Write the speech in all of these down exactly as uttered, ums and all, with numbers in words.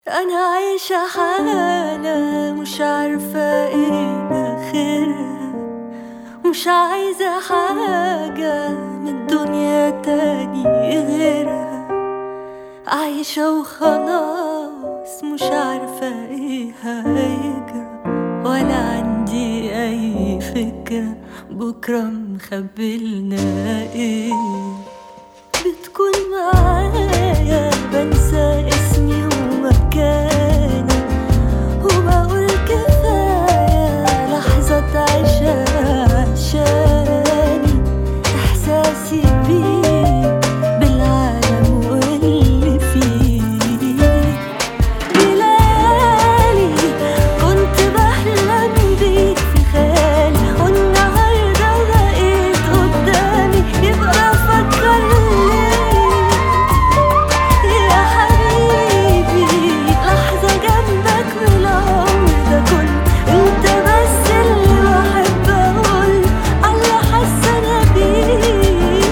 أنا عايشة حالة مش عارفة ايه آخرها، مش عايزة حاجة من الدنيا تاني غيرها. عايشة وخلاص مش عارفة ايه هيجرى، ولا عندي أي فكرة بكرة مخبلنا ايه. بتكون معايا بنسى اسمي ومكاني، وبقول كفاية لحظة عيشها عشاني. إحساسي بيك بالعالم واللي فيه، بليالي كنت بحلم بيك في خيالي، والنهاردة بقيت قدامي. يبقى فكرني يا حبيبي لحظة جنبك والعمر ده كله، انت بس اللي بحب اقول على حاسة انا بيك.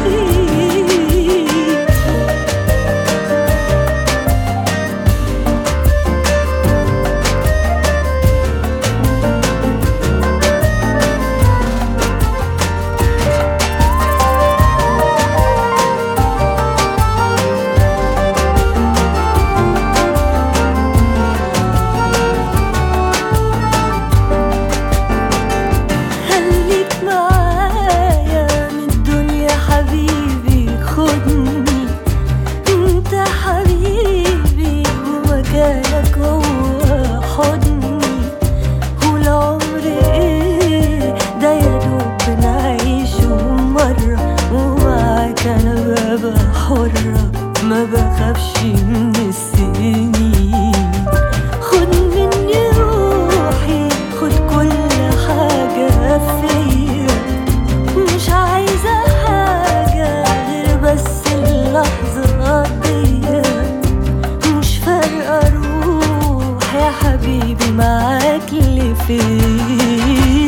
خليك معايا من الدنيا حبيبي، خدني انت حبيبي ومكانك هو حضني. والعمر ايه ده يا دوب بنعيشه مرة، ومعاك انا ببقى حرة ما بخافش من السنين. خد مني روحي خد كل حاجة فيا، مش عايزة حاجة غير بس اللحظة دي. مش فارقة روح يا حبيبي معاك اللي فيا.